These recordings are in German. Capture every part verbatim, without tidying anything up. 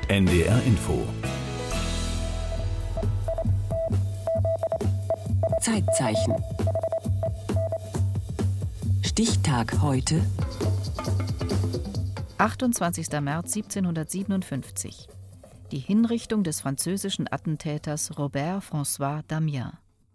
N D R Info. Zeitzeichen. Stichtag heute. achtundzwanzigster März siebzehnhundertsiebenundfünfzig. Die Hinrichtung des französischen Attentäters Robert François Damiens.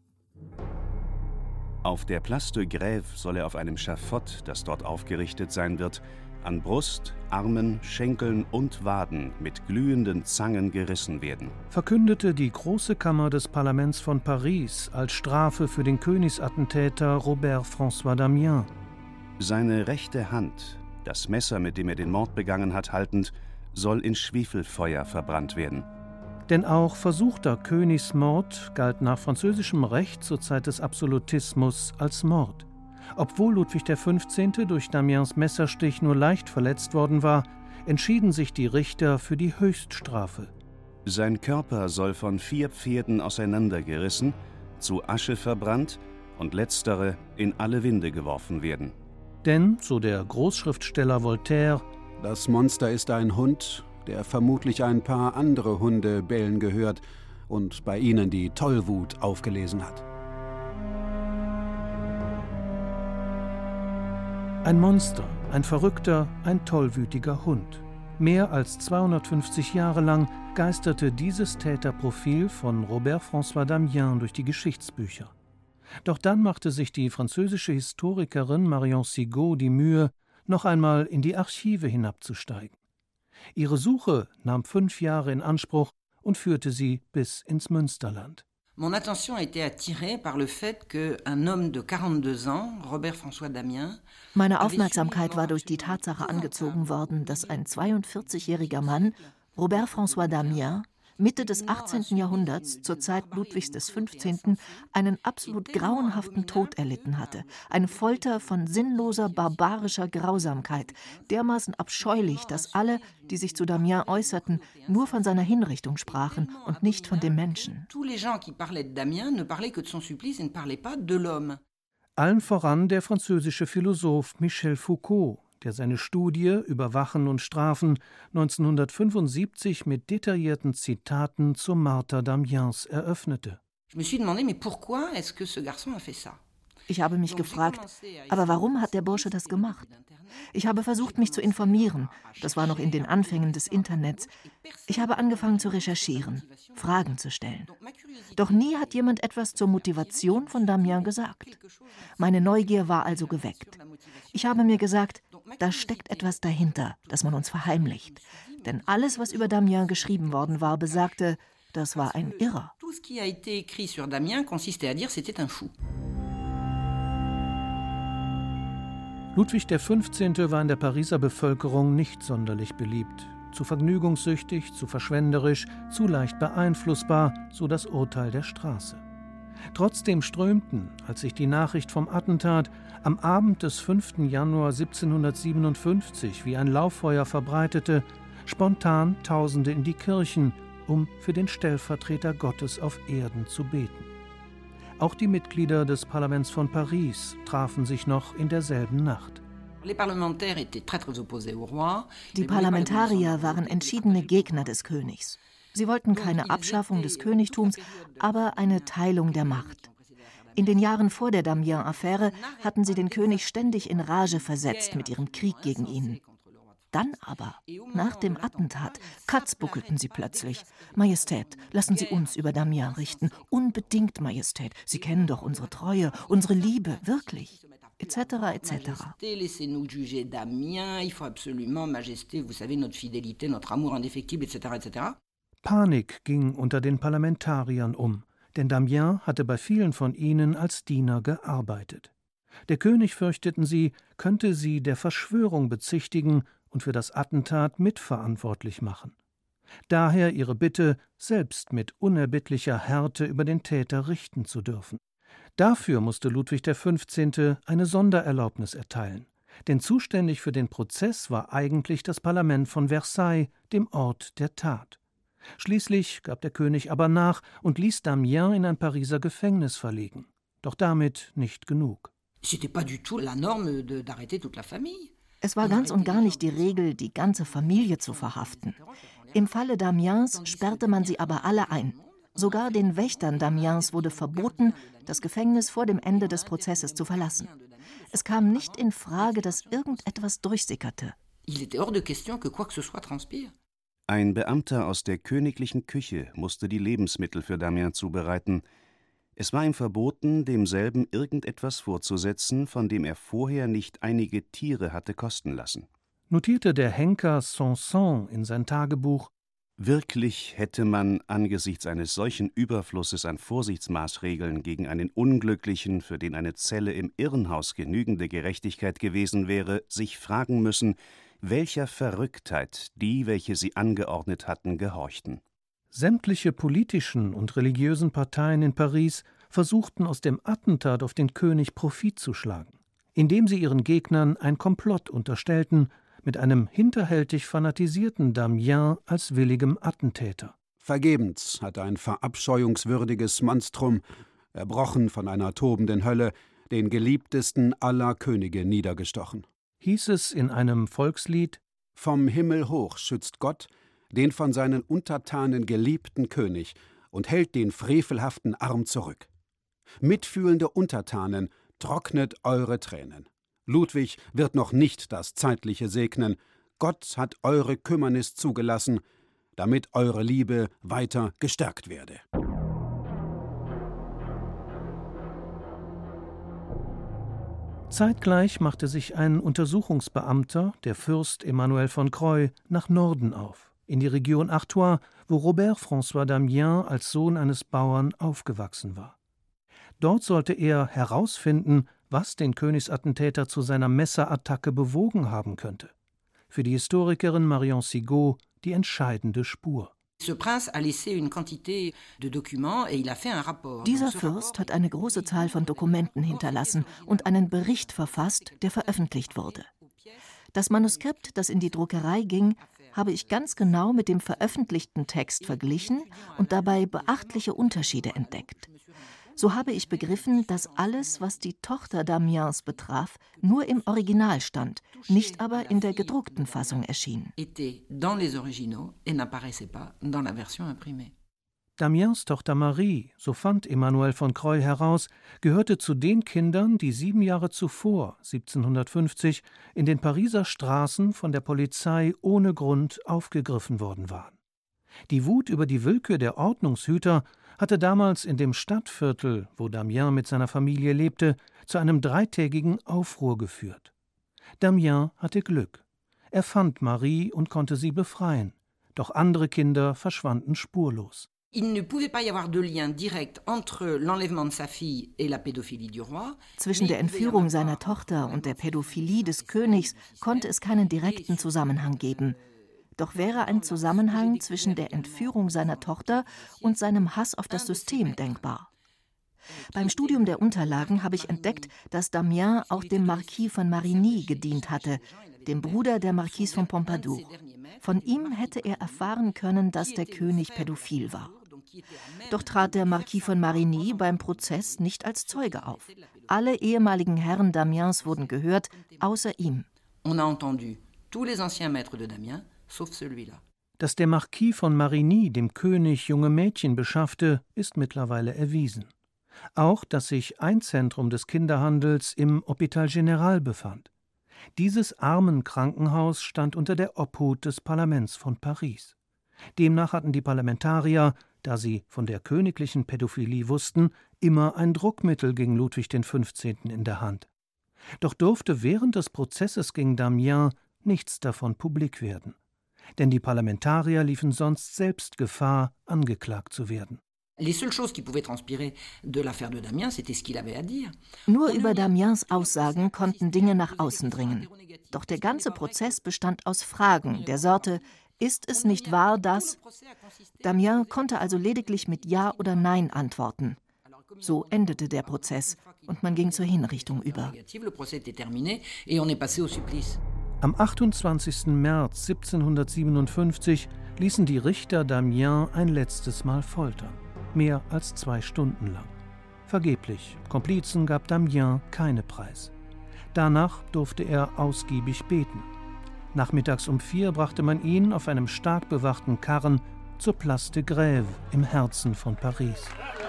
Auf der Place de Grève soll er auf einem Schafott, das dort aufgerichtet sein wird, an Brust, Armen, Schenkeln und Waden mit glühenden Zangen gerissen werden, verkündete die Große Kammer des Parlaments von Paris als Strafe für den Königsattentäter Robert François Damiens. Seine rechte Hand, das Messer, mit dem er den Mord begangen hat, haltend, soll in Schwefelfeuer verbrannt werden. Denn auch versuchter Königsmord galt nach französischem Recht zur Zeit des Absolutismus als Mord. Obwohl Ludwig der Fünfzehnte durch Damiens Messerstich nur leicht verletzt worden war, entschieden sich die Richter für die Höchststrafe. Sein Körper soll von vier Pferden auseinandergerissen, zu Asche verbrannt und letztere in alle Winde geworfen werden. Denn, so der Großschriftsteller Voltaire, das Monster ist ein Hund, der vermutlich ein paar andere Hunde bellen gehört und bei ihnen die Tollwut aufgelesen hat. Ein Monster, ein verrückter, ein tollwütiger Hund. Mehr als zweihundertfünfzig Jahre lang geisterte dieses Täterprofil von Robert François Damiens durch die Geschichtsbücher. Doch dann machte sich die französische Historikerin Marion Sigaud die Mühe, noch einmal in die Archive hinabzusteigen. Ihre Suche nahm fünf Jahre in Anspruch und führte sie bis ins Münsterland. Mon attention a été attirée par le fait qu'un homme de quarante-deux ans, Robert François Damiens, Meine Aufmerksamkeit war durch die Tatsache angezogen worden, dass ein zweiundvierzigjähriger Mann, Robert François Damiens, Mitte des achtzehnten Jahrhunderts, zur Zeit Ludwigs des Fünfzehnten, einen absolut grauenhaften Tod erlitten hatte. Eine Folter von sinnloser, barbarischer Grausamkeit, dermaßen abscheulich, dass alle, die sich zu Damiens äußerten, nur von seiner Hinrichtung sprachen und nicht von dem Menschen. Allen voran der französische Philosoph Michel Foucault, der seine Studie über Wachen und Strafen neunzehnhundertfünfundsiebzig mit detaillierten Zitaten zum Marter Damiens eröffnete. Ich habe mich gefragt, aber warum hat der Bursche das gemacht? Ich habe versucht, mich zu informieren. Das war noch in den Anfängen des Internets. Ich habe angefangen zu recherchieren, Fragen zu stellen. Doch nie hat jemand etwas zur Motivation von Damiens gesagt. Meine Neugier war also geweckt. Ich habe mir gesagt, da steckt etwas dahinter, das man uns verheimlicht. Denn alles, was über Damiens geschrieben worden war, besagte, das war ein Irrer. Ludwig der Fünfzehnte war in der Pariser Bevölkerung nicht sonderlich beliebt. Zu vergnügungssüchtig, zu verschwenderisch, zu leicht beeinflussbar, so das Urteil der Straße. Trotzdem strömten, als sich die Nachricht vom Attentat am Abend des fünften Januar siebzehnhundertsiebenundfünfzig wie ein Lauffeuer verbreitete, spontan Tausende in die Kirchen, um für den Stellvertreter Gottes auf Erden zu beten. Auch die Mitglieder des Parlaments von Paris trafen sich noch in derselben Nacht. Die Parlamentarier waren entschiedene Gegner des Königs. Sie wollten keine Abschaffung des Königtums, aber eine Teilung der Macht. In den Jahren vor der Damiens-Affäre hatten sie den König ständig in Rage versetzt mit ihrem Krieg gegen ihn. Dann aber, nach dem Attentat, katzbuckelten sie plötzlich. Majestät, lassen Sie uns über Damiens richten. Unbedingt, Majestät. Sie kennen doch unsere Treue, unsere Liebe, wirklich. Etc. et cetera. Panik ging unter den Parlamentariern um, denn Damiens hatte bei vielen von ihnen als Diener gearbeitet. Der König, fürchteten sie, könnte sie der Verschwörung bezichtigen und für das Attentat mitverantwortlich machen. Daher ihre Bitte, selbst mit unerbittlicher Härte über den Täter richten zu dürfen. Dafür musste Ludwig der Fünfzehnte eine Sondererlaubnis erteilen, denn zuständig für den Prozess war eigentlich das Parlament von Versailles, dem Ort der Tat. Schließlich gab der König aber nach und ließ Damiens in ein Pariser Gefängnis verlegen. Doch damit nicht genug. Es war ganz und gar nicht die Regel, die ganze Familie zu verhaften. Im Falle Damiens sperrte man sie aber alle ein. Sogar den Wächtern Damiens wurde verboten, das Gefängnis vor dem Ende des Prozesses zu verlassen. Es kam nicht in Frage, dass irgendetwas durchsickerte. Ein Beamter aus der königlichen Küche musste die Lebensmittel für Damien zubereiten. Es war ihm verboten, demselben irgendetwas vorzusetzen, von dem er vorher nicht einige Tiere hatte kosten lassen. Notierte der Henker Sanson in sein Tagebuch: Wirklich hätte man angesichts eines solchen Überflusses an Vorsichtsmaßregeln gegen einen Unglücklichen, für den eine Zelle im Irrenhaus genügende Gerechtigkeit gewesen wäre, sich fragen müssen, welcher Verrücktheit die, welche sie angeordnet hatten, gehorchten. Sämtliche politischen und religiösen Parteien in Paris versuchten aus dem Attentat auf den König Profit zu schlagen, indem sie ihren Gegnern ein Komplott unterstellten, mit einem hinterhältig fanatisierten Damien als willigem Attentäter. Vergebens hat ein verabscheuungswürdiges Monstrum, erbrochen von einer tobenden Hölle, den geliebtesten aller Könige niedergestochen. Hieß es in einem Volkslied: Vom Himmel hoch schützt Gott den von seinen Untertanen geliebten König und hält den frevelhaften Arm zurück. Mitfühlende Untertanen, trocknet eure Tränen. Ludwig wird noch nicht das Zeitliche segnen. Gott hat eure Kümmernis zugelassen, damit eure Liebe weiter gestärkt werde. Zeitgleich machte sich ein Untersuchungsbeamter, der Fürst Emmanuel von Croy, nach Norden auf, in die Region Artois, wo Robert François Damien als Sohn eines Bauern aufgewachsen war. Dort sollte er herausfinden, was den Königsattentäter zu seiner Messerattacke bewogen haben könnte. Für die Historikerin Marion Sigaud die entscheidende Spur. Dieser Fürst hat eine große Zahl von Dokumenten hinterlassen und einen Bericht verfasst, der veröffentlicht wurde. Das Manuskript, das in die Druckerei ging, habe ich ganz genau mit dem veröffentlichten Text verglichen und dabei beachtliche Unterschiede entdeckt. So habe ich begriffen, dass alles, was die Tochter Damiens betraf, nur im Original stand, nicht aber in der gedruckten Fassung erschien. Damiens Tochter Marie, so fand Emmanuel von Croy heraus, gehörte zu den Kindern, die sieben Jahre zuvor, siebzehnhundertfünfzig, in den Pariser Straßen von der Polizei ohne Grund aufgegriffen worden waren. Die Wut über die Willkür der Ordnungshüter hatte damals in dem Stadtviertel, wo Damien mit seiner Familie lebte, zu einem dreitägigen Aufruhr geführt. Damien hatte Glück. Er fand Marie und konnte sie befreien. Doch andere Kinder verschwanden spurlos. Zwischen der Entführung seiner Tochter und der Pädophilie des Königs konnte es keinen direkten Zusammenhang geben. Doch wäre ein Zusammenhang zwischen der Entführung seiner Tochter und seinem Hass auf das System denkbar. Beim Studium der Unterlagen habe ich entdeckt, dass Damien auch dem Marquis von Marigny gedient hatte, dem Bruder der Marquise von Pompadour. Von ihm hätte er erfahren können, dass der König pädophil war. Doch trat der Marquis von Marigny beim Prozess nicht als Zeuge auf. Alle ehemaligen Herren Damiens wurden gehört, außer ihm. Dass der Marquis von Marigny dem König junge Mädchen beschaffte, ist mittlerweile erwiesen. Auch, dass sich ein Zentrum des Kinderhandels im Hôpital Général befand. Dieses Armenkrankenhaus stand unter der Obhut des Parlaments von Paris. Demnach hatten die Parlamentarier, da sie von der königlichen Pädophilie wussten, immer ein Druckmittel gegen Ludwig den Fünfzehnten in der Hand. Doch durfte während des Prozesses gegen Damien nichts davon publik werden. Denn die Parlamentarier liefen sonst selbst Gefahr, angeklagt zu werden. Nur über Damiens Aussagen konnten Dinge nach außen dringen. Doch der ganze Prozess bestand aus Fragen der Sorte: Ist es nicht wahr, dass... Damien konnte also lediglich mit Ja oder Nein antworten. So endete der Prozess und man ging zur Hinrichtung über. Am achtundzwanzigsten März siebzehnhundertsiebenundfünfzig ließen die Richter Damien ein letztes Mal foltern. Mehr als zwei Stunden lang. Vergeblich, Komplizen gab Damien keine Preis. Danach durfte er ausgiebig beten. Nachmittags um vier brachte man ihn auf einem stark bewachten Karren zur Place de Grève im Herzen von Paris.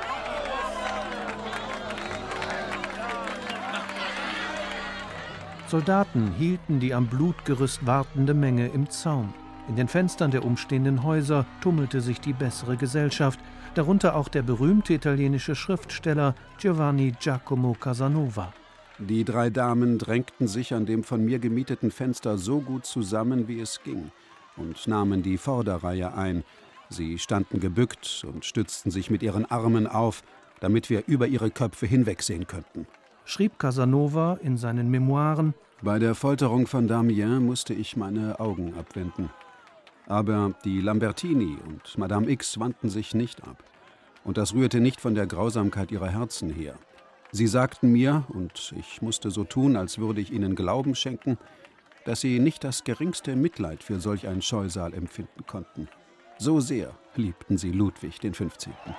Soldaten hielten die am Blutgerüst wartende Menge im Zaum. In den Fenstern der umstehenden Häuser tummelte sich die bessere Gesellschaft, darunter auch der berühmte italienische Schriftsteller Giovanni Giacomo Casanova. Die drei Damen drängten sich an dem von mir gemieteten Fenster so gut zusammen, wie es ging, und nahmen die Vorderreihe ein. Sie standen gebückt und stützten sich mit ihren Armen auf, damit wir über ihre Köpfe hinwegsehen könnten. Schrieb Casanova in seinen Memoiren: Bei der Folterung von Damiens musste ich meine Augen abwenden. Aber die Lambertini und Madame X wandten sich nicht ab. Und das rührte nicht von der Grausamkeit ihrer Herzen her. Sie sagten mir, und ich musste so tun, als würde ich ihnen Glauben schenken, dass sie nicht das geringste Mitleid für solch ein Scheusal empfinden konnten. So sehr liebten sie Ludwig den fünfzehnten.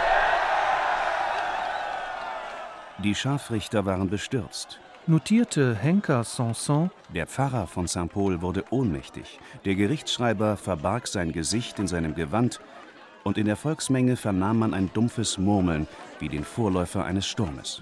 Die Scharfrichter waren bestürzt. Notierte Henker Sanson: Der Pfarrer von Saint Paul wurde ohnmächtig. Der Gerichtsschreiber verbarg sein Gesicht in seinem Gewand, und in der Volksmenge vernahm man ein dumpfes Murmeln, wie den Vorläufer eines Sturmes.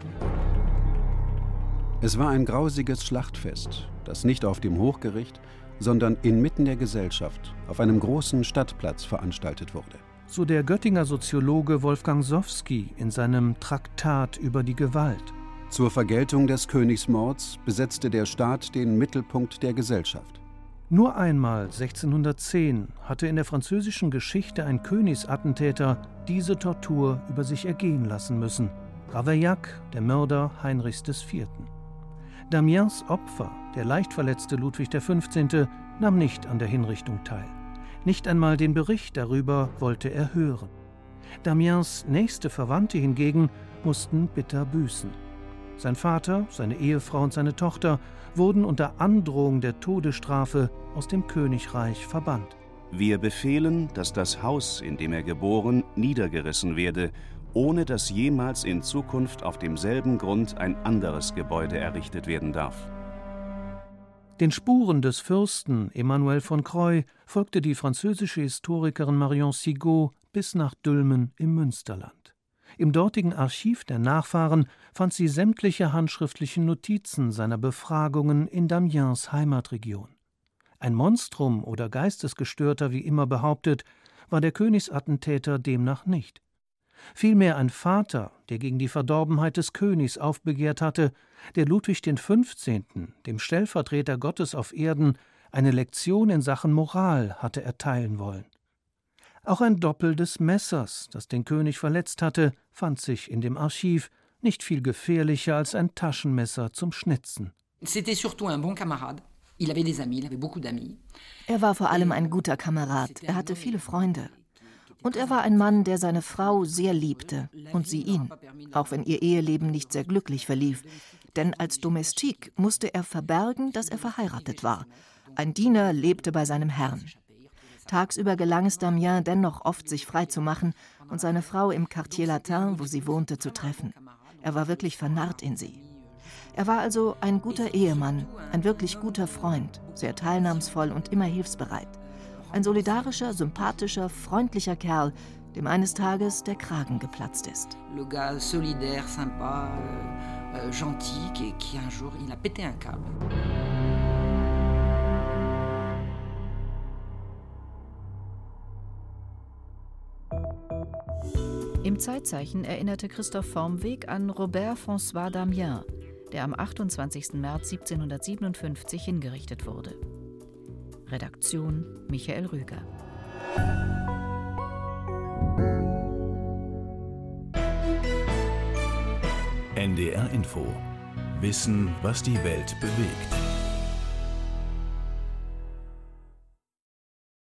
Es war ein grausiges Schlachtfest, das nicht auf dem Hochgericht, sondern inmitten der Gesellschaft auf einem großen Stadtplatz veranstaltet wurde. So der Göttinger Soziologe Wolfgang Sowski in seinem Traktat über die Gewalt. Zur Vergeltung des Königsmords besetzte der Staat den Mittelpunkt der Gesellschaft. Nur einmal, sechzehnhundertzehn, hatte in der französischen Geschichte ein Königsattentäter diese Tortur über sich ergehen lassen müssen: Ravaillac, der Mörder Heinrichs des Vierten. Damiens Opfer, der leicht verletzte Ludwig der fünfzehnte, nahm nicht an der Hinrichtung teil. Nicht einmal den Bericht darüber wollte er hören. Damiens nächste Verwandte hingegen mussten bitter büßen. Sein Vater, seine Ehefrau und seine Tochter wurden unter Androhung der Todesstrafe aus dem Königreich verbannt. Wir befehlen, dass das Haus, in dem er geboren, niedergerissen werde, ohne dass jemals in Zukunft auf demselben Grund ein anderes Gebäude errichtet werden darf. Den Spuren des Fürsten Emmanuel von Croy folgte die französische Historikerin Marion Sigaud bis nach Dülmen im Münsterland. Im dortigen Archiv der Nachfahren fand sie sämtliche handschriftlichen Notizen seiner Befragungen in Damiens Heimatregion. Ein Monstrum oder Geistesgestörter, wie immer behauptet, war der Königsattentäter demnach nicht. Vielmehr ein Vater, der gegen die Verdorbenheit des Königs aufbegehrt hatte, der Ludwig den fünfzehnten, dem Stellvertreter Gottes auf Erden, eine Lektion in Sachen Moral hatte erteilen wollen. Auch ein Doppel des Messers, das den König verletzt hatte, fand sich in dem Archiv, nicht viel gefährlicher als ein Taschenmesser zum Schnitzen. Er war vor allem ein guter Kamerad, er hatte viele Freunde. Und er war ein Mann, der seine Frau sehr liebte und sie ihn, auch wenn ihr Eheleben nicht sehr glücklich verlief. Denn als Domestique musste er verbergen, dass er verheiratet war. Ein Diener lebte bei seinem Herrn. Tagsüber gelang es Damien dennoch oft, sich frei zu machen und seine Frau im Quartier Latin, wo sie wohnte, zu treffen. Er war wirklich vernarrt in sie. Er war also ein guter Ehemann, ein wirklich guter Freund, sehr teilnahmsvoll und immer hilfsbereit. Ein solidarischer, sympathischer, freundlicher Kerl, dem eines Tages der Kragen geplatzt ist. Le gars solidaire, sympa, euh, gentil, qui, qui un jour, il a pété un câble. Im Zeitzeichen erinnerte Christoph Vormweg an Robert François Damiens, der am achtundzwanzigsten März siebzehnhundertsiebenundfünfzig hingerichtet wurde. Redaktion Michael Rüger. N D R Info. Wissen, was die Welt bewegt.